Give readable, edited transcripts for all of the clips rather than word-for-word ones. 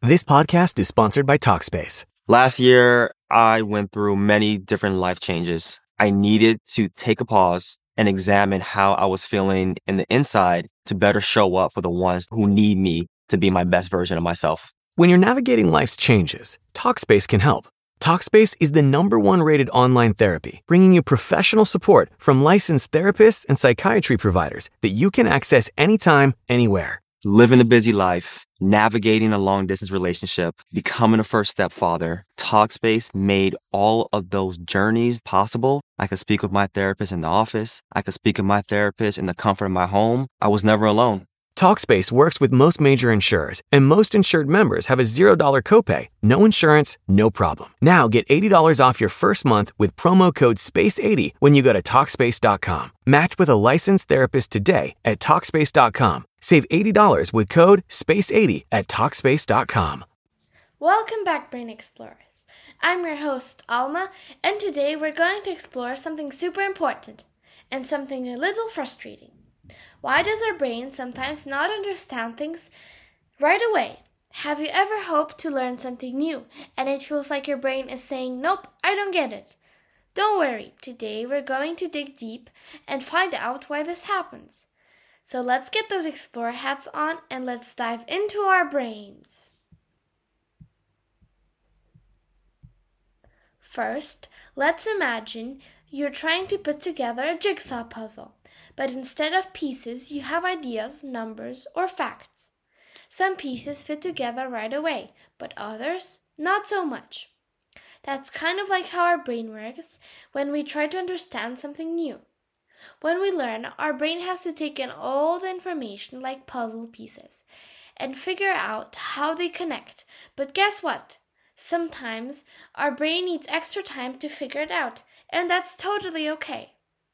This podcast is sponsored by Talkspace. Last year, I went through many different life changes. I needed to take a pause and examine how I was feeling in the inside to better show up for the ones who need me to be my best version of myself. When you're navigating life's changes, Talkspace can help. Talkspace is the #1 rated online therapy, bringing you professional support from licensed therapists and psychiatry providers that you can access anytime, anywhere. Living a busy life, navigating a long-distance relationship, becoming a first-step father, Talkspace made all of those journeys possible. I could speak with my therapist in the office. I could speak with my therapist in the comfort of my home. I was never alone. Talkspace works with most major insurers, and most insured members have a $0 copay. No insurance, no problem. Now get $80 off your first month with promo code SPACE80 when you go to Talkspace.com. Match with a licensed therapist today at Talkspace.com. Save $80 with code SPACE80 at Talkspace.com. Welcome back, Brain Explorers. I'm your host, Alma, and today we're going to explore something super important and something a little frustrating. Why does our brain sometimes not understand things right away? Have you ever hoped to learn something new and it feels like your brain is saying, nope, I don't get it? Don't worry, today we're going to dig deep and find out why this happens. So let's get those explorer hats on and let's dive into our brains. First, let's imagine you're trying to put together a jigsaw puzzle. But instead of pieces, you have ideas, numbers, or facts. Some pieces fit together right away, but others, not so much. That's kind of like how our brain works when we try to understand something new. When we learn, our brain has to take in all the information like puzzle pieces and figure out how they connect. But guess what? Sometimes our brain needs extra time to figure it out, and that's totally okay.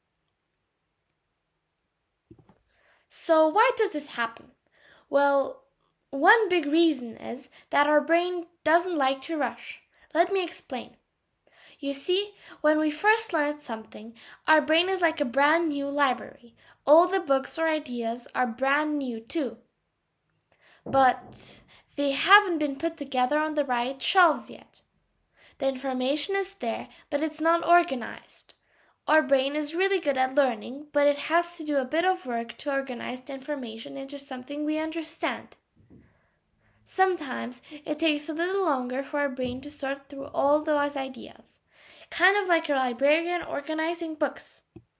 So why does this happen? Well, one big reason is that our brain doesn't like to rush. Let me explain. You see, when we first learn something, our brain is like a brand new library. All the books or ideas are brand new too. But they haven't been put together on the right shelves yet. The information is there, but it's not organized. Our brain is really good at learning, but it has to do a bit of work to organize the information into something we understand. Sometimes it takes a little longer for our brain to sort through all those ideas, kind of like a librarian organizing books.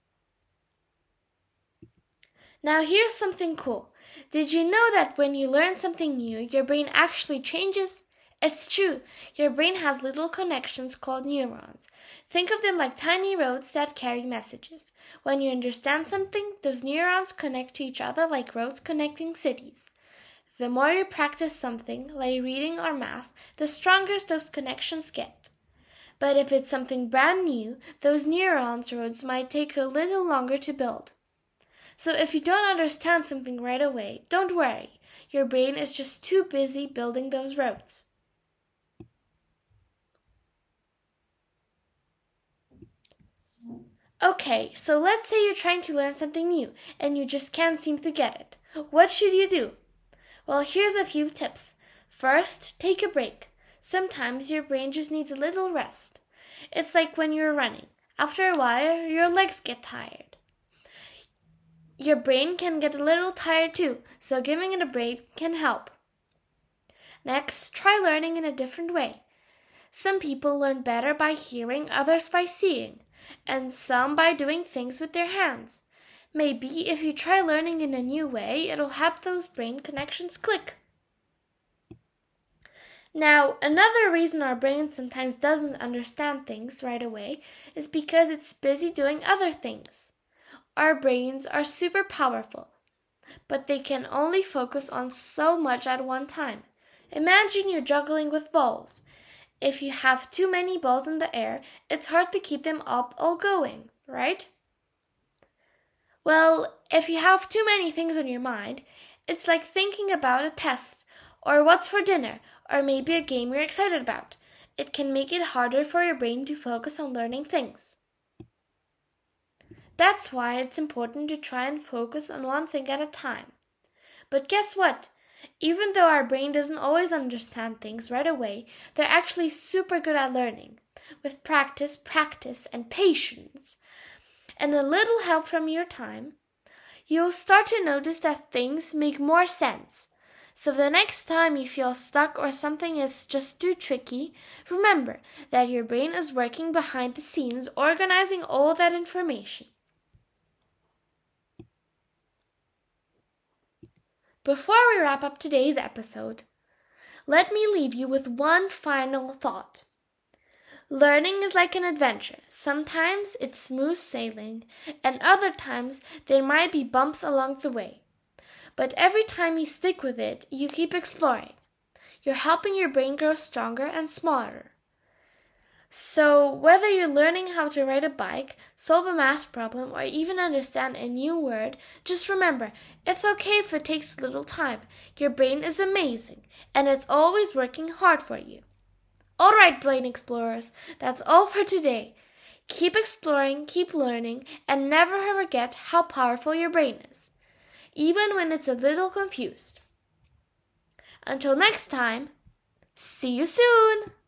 Now here's something cool. Did you know that when you learn something new, your brain actually changes? It's true. Your brain has little connections called neurons. Think of them like tiny roads that carry messages. When you understand something, those neurons connect to each other like roads connecting cities. The more you practice something, like reading or math, the stronger those connections get. But if it's something brand new, those neurons roads might take a little longer to build. So if you don't understand something right away, don't worry. Your brain is just too busy building those roads. Okay, so let's say you're trying to learn something new and you just can't seem to get it. What should you do? Well, here's a few tips. First, take a break. Sometimes your brain just needs a little rest. It's like when you're running. After a while, your legs get tired. Your brain can get a little tired too, so giving it a break can help. Next, try learning in a different way. Some people learn better by hearing, others by seeing, and some by doing things with their hands. Maybe if you try learning in a new way, it'll help those brain connections click. Now, another reason our brain sometimes doesn't understand things right away is because it's busy doing other things. Our brains are super powerful, but they can only focus on so much at one time. Imagine you're juggling with balls. If you have too many balls in the air, it's hard to keep them up all going, right? Well, if you have too many things on your mind, it's like thinking about a test, or what's for dinner, or maybe a game you're excited about. It can make it harder for your brain to focus on learning things. That's why it's important to try and focus on one thing at a time. But guess what? Even though our brain doesn't always understand things right away, they're actually super good at learning. With practice, and patience, and a little help from your time, you'll start to notice that things make more sense. So the next time you feel stuck or something is just too tricky, remember that your brain is working behind the scenes, organizing all that information. Before we wrap up today's episode, let me leave you with one final thought. Learning is like an adventure. Sometimes it's smooth sailing, and other times there might be bumps along the way. But every time you stick with it, you keep exploring. You're helping your brain grow stronger and smarter. So whether you're learning how to ride a bike, solve a math problem, or even understand a new word, just remember, it's okay if it takes a little time. Your brain is amazing, and it's always working hard for you. Alright, brain explorers, that's all for today. Keep exploring, keep learning, and never forget how powerful your brain is, even when it's a little confused. Until next time, see you soon!